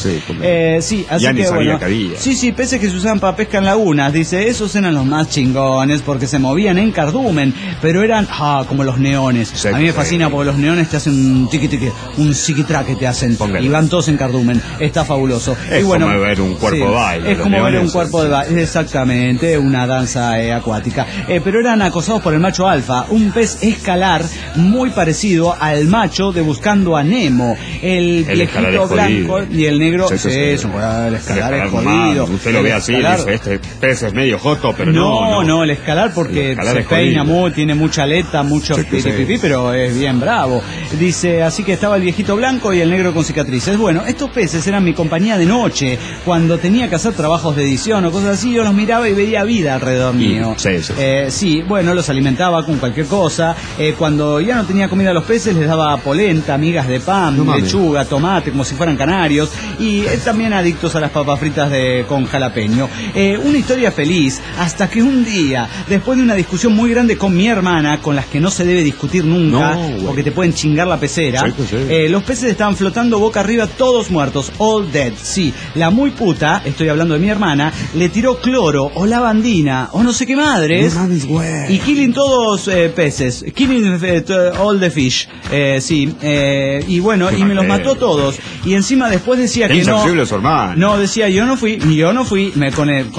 Sí, así ya que bueno. Sí, peces que se usaban para pesca en lagunas. Dice, esos eran los más chingones porque se movían en cardumen, pero eran como los neones. A mí me fascina porque los neones te hacen un psiquitraque te hacen. Póngale. Y van todos en cardumen. Está fabuloso. Es y bueno, como ver un cuerpo de baile. Es como ver un cuerpo de baile, exactamente, una danza acuática. Pero eran acosados por el macho alfa, un pez escalar muy parecido al macho de Buscando a Nemo. El viejito blanco y el negro. El escalar es jodido. Usted lo ve así y dice, este pez es medio joto, pero no, el escalar porque se peina muy, tiene mucha aleta, mucho pipí, pero es bien bravo. Dice, así que estaba el viejito blanco y el negro con cicatrices. Bueno, estos peces eran mi compañía de noche. Cuando tenía que hacer trabajos de edición o cosas así, yo los miraba y veía vida alrededor mío. Sí, bueno, los alimentaba con cualquier cosa. Cuando ya no tenía comida a los peces, les daba polenta, migas de pan, lechuga, tomate, como si fueran canarios. Y también adictos a las papas fritas con jalapeño. Una historia feliz, hasta que un día, después de una discusión muy grande con mi hermana, con las que no se debe discutir nunca, porque te pueden chingar la pecera, los peces estaban flotando boca arriba, todos muertos, all dead. Sí, la muy puta, estoy hablando de mi hermana, le tiró cloro o lavandina o no sé qué madres, y killing todos peces, killing all the fish. Y bueno, y me los mató todos. Y encima después decía que no, decía yo no fui con el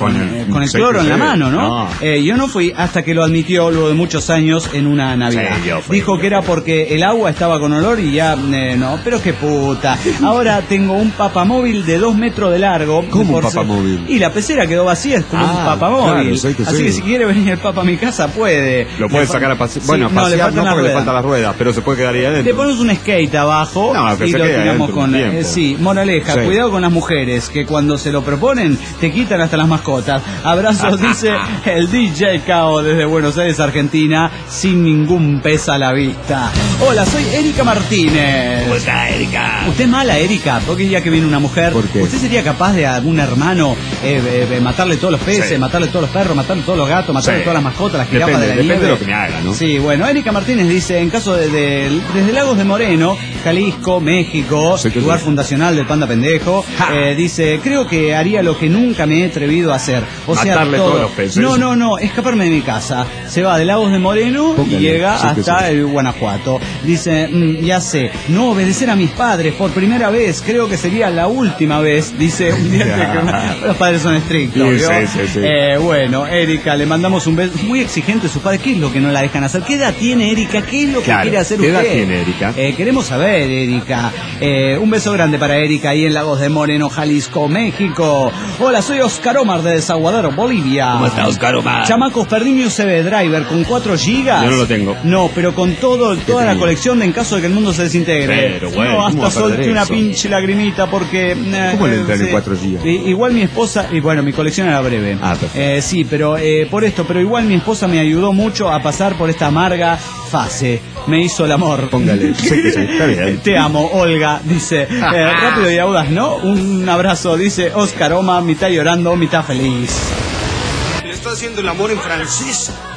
cloro en la mano, ¿no? Yo no fui, hasta que lo admitió luego de muchos años en una Navidad. Dijo que era porque el agua estaba con olor y ya no, pero qué puta. Ahora tengo un papamóvil de 2 metros de largo. ¿Cómo un papamóvil? Y la pecera quedó vacía, es como un papamóvil. Claro, así que si quiere venir el papa a mi casa puede. Lo puede sacar a pasear. Bueno, pasear no porque le faltan las ruedas, pero se puede quedar ahí adentro. Le pones un skate abajo y lo tiramos con moraleja, cuidado con las mujeres que cuando se lo proponen te quitan hasta las mascotas. Abrazos, dice el DJ Kao desde Buenos Aires, Argentina, sin ningún pez a la vista. Hola, soy Erika Martínez. ¿Cómo está, Erika? ¿Usted es mala, Erika? Porque ya que viene una mujer, ¿usted sería capaz de a algún hermano matarle todos los peces, matarle todos los perros, matarle todos los gatos, matarle todas las mascotas, las jirafas de la nieve? Depende de lo que me haga, ¿no? Sí, bueno, Erika Martínez dice, en caso desde Lagos de Moreno, Jalisco, México, lugar fundacional del Panda Pendejo, dice, creo que haría lo que nunca me he atrevido a hacer. O sea, matarle todos los peces. No, escaparme de mi casa. Se va de Lagos de Moreno y llega hasta el Guanajuato. Dice, ya sé, no obedecer a mis padres por primera vez, creo que sería la última vez. Dice, un día que los padres son estrictos. Sí. Bueno, Erika, le mandamos un beso. Muy exigente su padre. ¿Qué es lo que no la dejan hacer? ¿Qué edad tiene Erika? ¿Qué es lo que quiere hacer usted? ¿Qué edad tiene Erika? Queremos saber, Erika. Un beso grande para Erika ahí en Lagos de Moreno, Jalisco, México. Hola, soy Oscar Omar de Desaguadero, Bolivia. ¿Cómo está, Oscar Omar? Chamacos, perdí mi USB driver con 4 gigas. Yo no lo tengo. No, pero con toda la colección en caso de que el mundo se desintegre. Pero bueno, no, hasta solté una pinche lagrimita porque... ¿Cómo le entran en 4 gigas? Igual mi esposa... Y bueno, mi colección era breve. Sí, pero pero igual mi esposa me ayudó mucho a pasar por esta amarga fase. Me hizo el amor. Póngale. Sí, está bien. Te amo, Olga, dice. Rápido y audaz, ¿no? Un abrazo, dice Oscar Oma, mitad llorando, mitad feliz. Le está haciendo el amor en francés.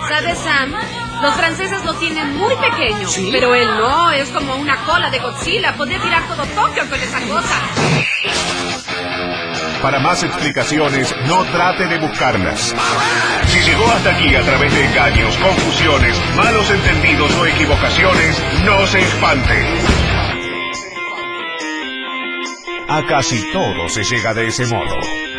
¿Sabes, Sam? Los franceses lo tienen muy pequeño, ¿sí? Pero él no, es como una cola de Godzilla. Podría tirar todo Tokio con esa cosa. Para más explicaciones, no trate de buscarlas. Si llegó hasta aquí a través de engaños, confusiones, malos entendidos o equivocaciones, no se espante. A casi todo se llega de ese modo.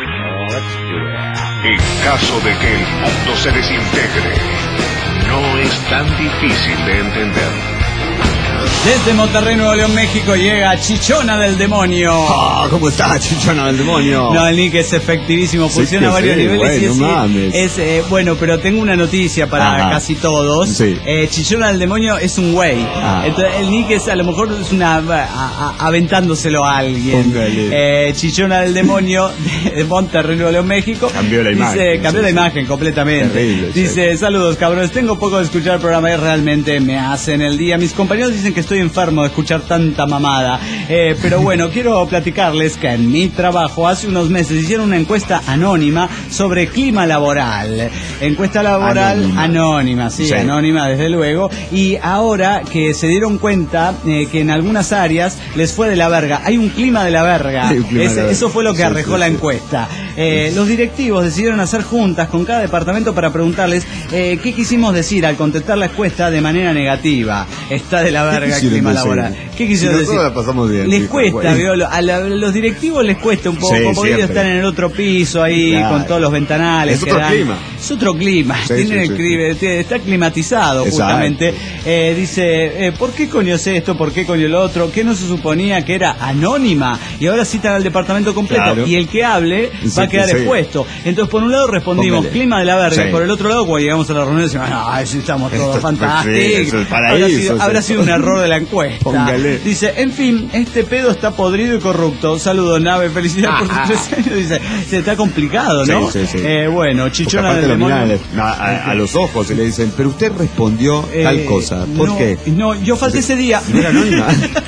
En caso de que el mundo se desintegre, no es tan difícil de entender. Desde Monterrey, Nuevo León, México, llega Chichona del Demonio. ¿Cómo está Chichona del Demonio? No, el nick es efectivísimo, funciona a varios niveles. Bueno, pero tengo una noticia para casi todos. Sí. Chichona del Demonio es un güey. Entonces, el nick es, a lo mejor es una aventándoselo a alguien. Chichona del Demonio de Monterrey, Nuevo León, México. Cambió la imagen. Cambió la imagen completamente. Terrible, dice, saludos cabrones, tengo poco de escuchar el programa y realmente me hacen el día. Mis compañeros dicen que estoy enfermo de escuchar tanta mamada, pero bueno, quiero platicarles que en mi trabajo hace unos meses hicieron una encuesta anónima sobre clima laboral. Encuesta laboral anónima, sí, anónima desde luego, y ahora que se dieron cuenta que en algunas áreas les fue de la verga, hay un clima de la verga, eso fue lo que arrojó la encuesta. Los directivos decidieron hacer juntas con cada departamento para preguntarles qué quisimos decir al contestar la encuesta de manera negativa. Está de la verga el clima laboral. ¿Qué quisieron decir? La pasamos bien, les cuesta, a los directivos les cuesta un poco, porque ellos están en el otro piso ahí, con todos los ventanales. Es otro clima. Es otro clima. Está climatizado, justamente. Dice, ¿por qué coño es esto? ¿Por qué coño lo otro? ¿Qué no se suponía que era anónima? Y ahora citan al departamento completo. Y el que hable va a quedar expuesto. Entonces, por un lado respondimos clima de la verga, por el otro lado, cuando llegamos a la reunión decimos, sí, estamos todos fantásticos. Habrá sido un error de la encuesta. Dice, en fin, este pedo está podrido y corrupto. Saludos, nave, felicidades por tus 3 años. Dice, se está complicado, ¿no? Bueno, Chichona del Demonio. A los ojos se le dicen, pero usted respondió tal cosa. ¿Por qué? No, yo falté ese día. No era anónima.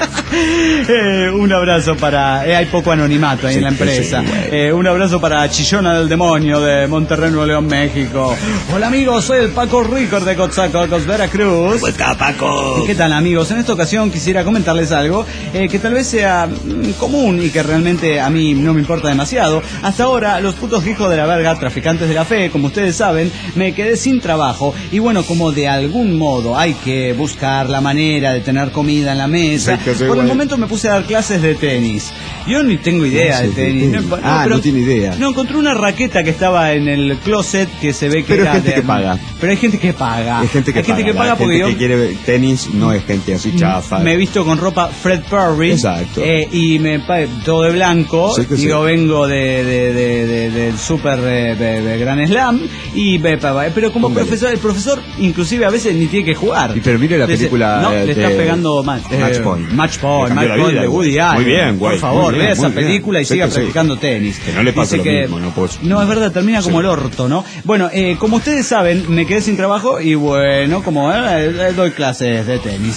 Un abrazo para... hay poco anonimato ahí en la empresa. Un abrazo para Chichona del Demonio de Monterrey, Nuevo León, México. Hola amigos, soy el Paco Ricord de Coatzacoalcos, Veracruz. ¿Cómo está, Paco? ¿Qué tal amigos? En esta ocasión quisiera comentarles algo que tal vez sea común y que realmente a mí no me importa demasiado. Hasta ahora, los putos hijos de la verga, traficantes de la fe, como ustedes saben, me quedé sin trabajo. Y bueno, como de algún modo hay que buscar la manera de tener comida en la mesa, por el momento me puse a dar clases de tenis. Yo ni tengo idea de tenis. No tiene idea. No, encontré una raqueta que estaba en el closet que se ve que pero era gente que paga. Pero hay gente que paga. Hay gente que paga porque yo... que quiere tenis no es gente así chafa. Me he visto con ropa Fred Perry. Exacto. Y todo de blanco. Digo, vengo del Super Gran Slam. Pero como el profesor inclusive a veces ni tiene que jugar. Pero mire la película. No, le está pegando mal. Match Point de Woody Allen. Muy bien, güey. Por favor, vea esa película y siga practicando tenis. Que no le pase lo mismo, no puedo. No, es verdad, termina como el orto, ¿no? Bueno, como ustedes saben, me quedé sin trabajo y bueno, como doy clases de tenis.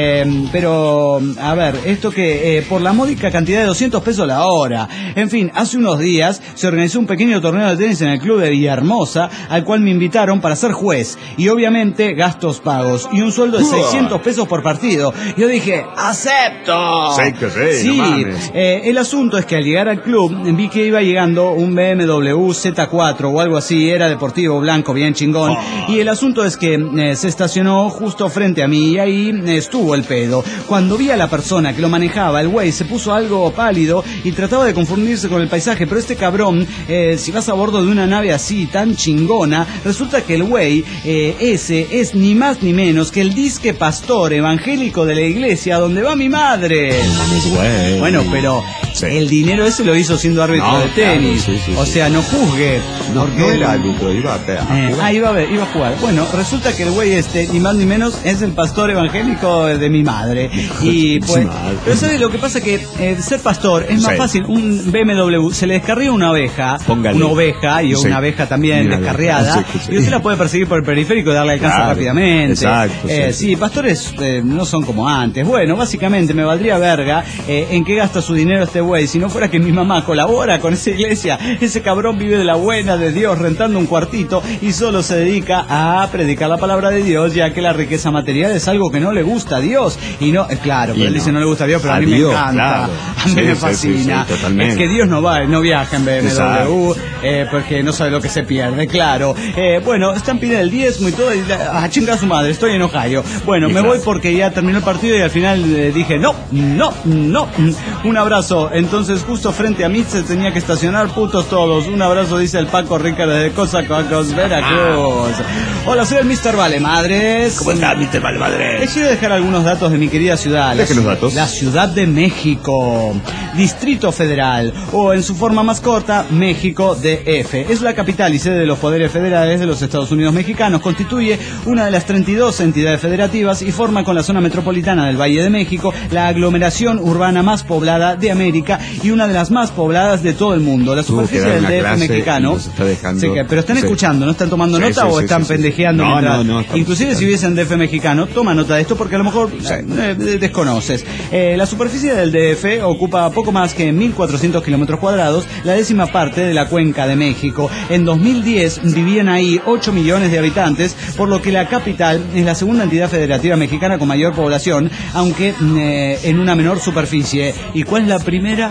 Pero, a ver, esto que por la módica cantidad de 200 pesos la hora. En fin, hace unos días se organizó un pequeño torneo de tenis en el club de Villahermosa, al cual me invitaron para ser juez. Y obviamente gastos pagos y un sueldo de 600 pesos por partido. Yo dije, ¡acepto! Sí, el asunto es que al llegar al club vi que iba llegando un BMW Z4 o algo así, era deportivo, blanco, bien chingón. Y el asunto es que se estacionó justo frente a mí y ahí estuvo el pedo. Cuando vi a la persona que lo manejaba, el güey se puso algo pálido y trataba de confundirse con el paisaje, pero este cabrón, si vas a bordo de una nave así tan chingona, resulta que el güey ese es ni más ni menos que el disque pastor evangélico de la iglesia donde va mi madre. Bueno, pero el dinero ese lo hizo siendo árbitro de tenis. O sea, no juzgue. No era árbitro, iba a jugar. Iba a jugar. Bueno, resulta que el güey ni más ni menos es el pastor evangélico de mi madre. Y pues, pero ¿sabes lo que pasa? Que ser pastor es más fácil. Un BMW, se le descarría una oveja, una oveja y una abeja también descarriada, y usted la puede perseguir por el periférico y darle alcance rápidamente. Exacto. Sí, pastores no son como antes. Bueno, básicamente me valdría verga en qué gasta su dinero este way, si no fuera que mi mamá colabora con esa iglesia, ese cabrón vive de la buena de Dios rentando un cuartito y solo se dedica a predicar la palabra de Dios, ya que la riqueza material es algo que no le gusta a Dios. Y no, claro, pero él dice no le gusta a Dios, pero a mí me encanta, claro. A mí me fascina. Es que Dios no viaja en BMW, porque no sabe lo que se pierde, claro. Bueno, están pidiendo el diezmo y todo, y chinga su madre, estoy en Ohio. Bueno, me voy porque ya terminó el partido y al final dije, no. Un abrazo. Entonces, justo frente a mí se tenía que estacionar, putos todos. Un abrazo, dice el Paco Rica desde Cozacos, Veracruz. Hola, soy el Mr. Vale Madres. ¿Cómo estás, Mr. Vale Madres? Les quiero dejar algunos datos de mi querida ciudad. Deje los datos. La Ciudad de México, Distrito Federal, o en su forma más corta, México DF. Es la capital y sede de los poderes federales de los Estados Unidos mexicanos. Constituye una de las 32 entidades federativas y forma con la zona metropolitana del Valle de México la aglomeración urbana más poblada de América y una de las más pobladas de todo el mundo. La superficie del DF mexicano. Pero están escuchando, ¿no están tomando nota o están pendejeando? No, inclusive si hubiesen DF mexicano, toma nota de esto porque a lo mejor desconoces. La superficie del DF ocupa poco más que 1.400 kilómetros cuadrados, la 10ª parte de la cuenca de México. En 2010 vivían ahí 8 millones de habitantes, por lo que la capital es la segunda entidad federativa mexicana con mayor población, aunque en una menor superficie. ¿Y cuál es la primera?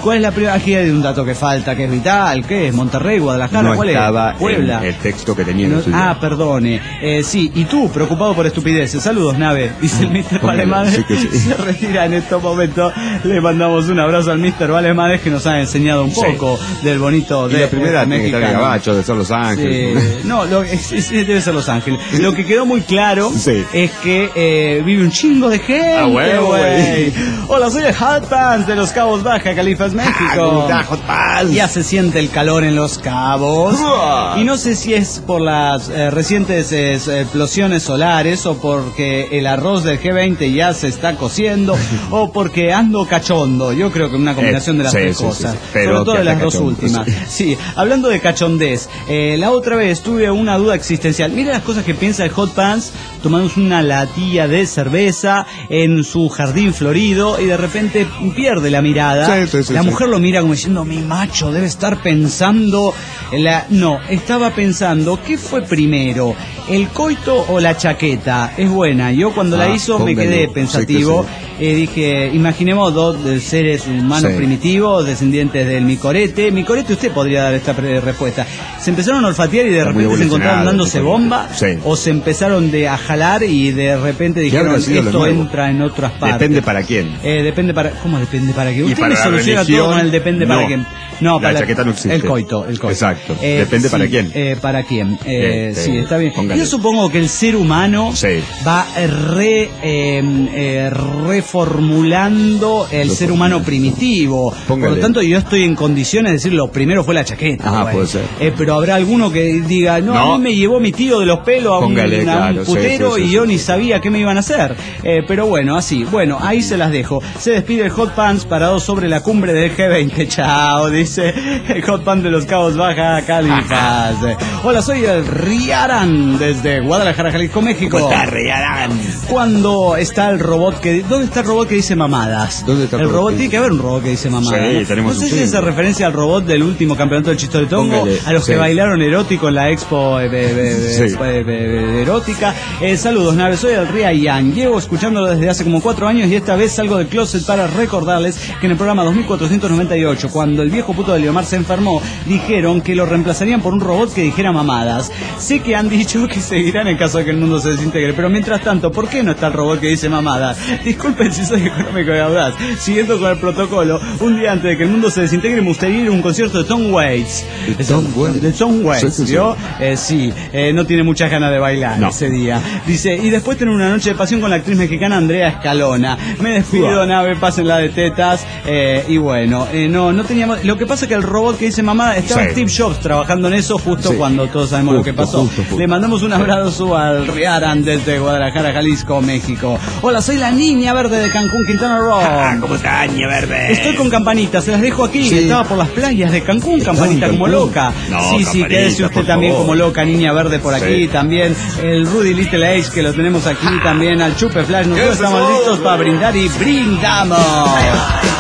Aquí hay un dato que falta, que es vital. ¿Qué es? ¿Monterrey, Guadalajara? ¿Cuál es? Puebla. El texto que tenía en el suyo. Perdone. Sí, y tú, preocupado por estupideces. Saludos, nave. Dice el Mr. Valemades. Se retira en estos momentos. Le mandamos un abrazo al Mr. Valemades, que nos ha enseñado un poco del bonito de la primera mexicano. De Gabacho, de ser Los Ángeles. Sí. No, debe ser Los Ángeles. Lo que quedó muy claro es que vive un chingo de gente, güey. Hola, soy el Hot Pants de Los Cabos, Baja California, México. Ya se siente el calor en Los Cabos. Y no sé si es por las recientes explosiones solares o porque el arroz del G20 ya se está cociendo o porque ando cachondo. Yo creo que una combinación de las tres cosas. Sobre todo de las dos últimas. Sí, hablando de cachondez, la otra vez tuve una duda existencial. Mira las cosas que piensa el Hot Pants tomándose una latilla de cerveza en su jardín florido y de repente pierde la mirada. La mujer lo mira como diciendo, mi macho debe estar pensando no, estaba pensando, ¿qué fue primero? ¿El coito o la chaqueta? Es buena. Yo cuando la hizo me quedé pensativo. Dije, imaginemos dos seres humanos primitivos, descendientes del micorete. Micorete, usted podría dar esta respuesta. ¿Se empezaron a olfatear y de repente se encontraron dándose bomba? ¿O se empezaron a jalar y de repente dijeron, esto entra en otras partes? Depende para quién. ¿Cómo depende para quién? Usted me soluciona todo con el depende para quién. No, la chaqueta no existe. El coito. Exacto. Depende para quién. ¿Para quién? Sí, está bien. Póngale. Yo supongo que el ser humano va reformulando el ser humano primitivo. Póngale. Por lo tanto, yo estoy en condiciones de decir, lo primero fue la chaqueta. Puede ser. Pero habrá alguno que diga, no, a mí me llevó mi tío de los pelos a un putero y yo ni sabía qué me iban a hacer. Pero bueno, así. Bueno, ahí se las dejo. Se despide el Hot Pants parado sobre la cumbre del G20. Chao, dice el Hot Pants de Los Cabos, Baja California. Hola, soy el Riarán desde Guadalajara, Jalisco, México. ¿Cómo está, Riarán? ¿Cuándo está el robot ¿dónde está el robot que dice mamadas? ¿Dónde está el robot? Tiene que haber un robot que dice mamadas. Sí, tenemos no sé si hace referencia al robot del último campeonato del Chistoretongo, a los que bailaron erótico en la expo erótica. Saludos, nave, soy el Riarán. Llevo escuchándolo desde hace como 4 años y esta vez salgo del closet para recordarles que en el programa 2498, cuando el viejo puto de Leomar se enfermó, dijeron que lo reemplazarían por un robot que dijera mamadas. Sé que han dicho que seguirán en caso de que el mundo se desintegre, pero mientras tanto, ¿por qué no está el robot que dice mamadas? Disculpen si soy económico y audaz. Siguiendo con el protocolo, un día antes de que el mundo se desintegre me gustaría ir a un concierto de Tom Waits. De Tom Waits, ¿vio? Sí, no tiene muchas ganas de bailar ese día. Dice, y después tener una noche de pasión con la actriz mexicana Andrea Escalona. Me despido, nave, pásenla de tetas. Y bueno, no teníamos... Lo que pasa es que el robot que dice mamada, estaba Steve Jobs trabajando en eso justo cuando todos sabemos lo que pasó. Le mandamos un abrazo al Riarán desde Guadalajara, Jalisco, México. Hola, soy la niña verde de Cancún, Quintana Roo. ¿Cómo está, niña verde? Estoy con Campanita, se las dejo aquí. Estaba por las playas de Cancún, Campanita como loca. Sí, quédese usted también como loca, niña verde por aquí. También el Rudy Little Ace, que lo tenemos aquí también, al Chupe Flash. Nosotros estamos listos para brindar y brindamos.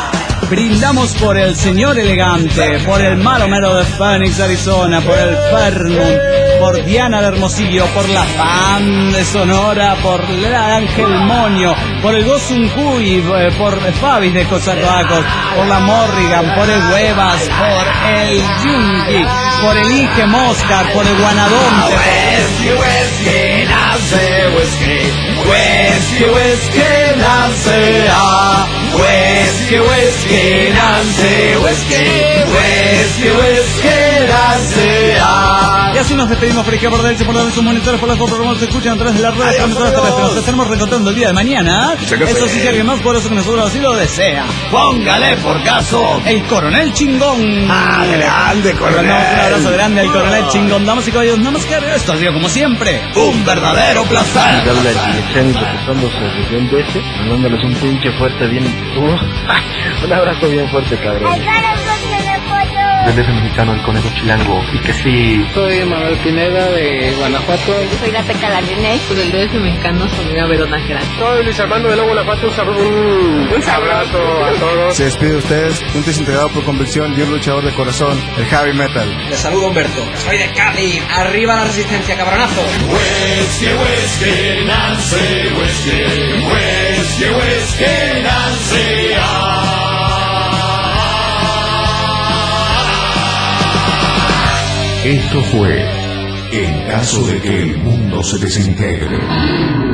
Brindamos por el señor elegante, por el malo mero de Phoenix, Arizona, por el Fernum, por Diana de Hermosillo, por la Fan de Sonora, por la Ángel Moño, por el Gosuncuy, por Fabis de Cosacoacos, por la Morrigan, por el Huevas, por el Yunqui, por el Ige Moscar, por el Guanadonte. Whisky, whisky, nace whisky, whisky, whisky, nace whisky, whisky, nace whisky, whisky, whisky, nace. Y así nos despedimos por Ige Bordelche, por sus monitores, por los programas que se escuchan a través de las redes transmisoras. Nos estaremos reencontrando el día de mañana. Eso sí, si alguien más poderoso que nosotros así lo desea. Póngale por caso el Coronel Chingón. Grande, Coronel. Le mandamos un abrazo grande al Coronel Chingón. Damas y caballeros, namaskar. Esto ha sido como siempre un verdadero placer. Habla el Yesen reportándose desde el DC, mandándoles un pinche fuerte bien. Un abrazo bien fuerte, cabrón. Del DF mexicano, el conejo chilango, y que sí. Soy Manuel Pineda de Guanajuato. Soy la Teca Larinés. Del DF mexicano, soy Verona Gran. Soy Luis Armando de Lobo Guanajuato. Un abrazo a todos. Se despide de ustedes, un desintegrado por convicción y un luchador de corazón, el heavy metal. Les saludo Humberto, soy de Cádiz. Arriba la resistencia, cabronazo. Whiskey, whiskey, Nancy, whiskey, whiskey, whiskey, Nancy. Esto fue En caso de que el mundo se desintegre.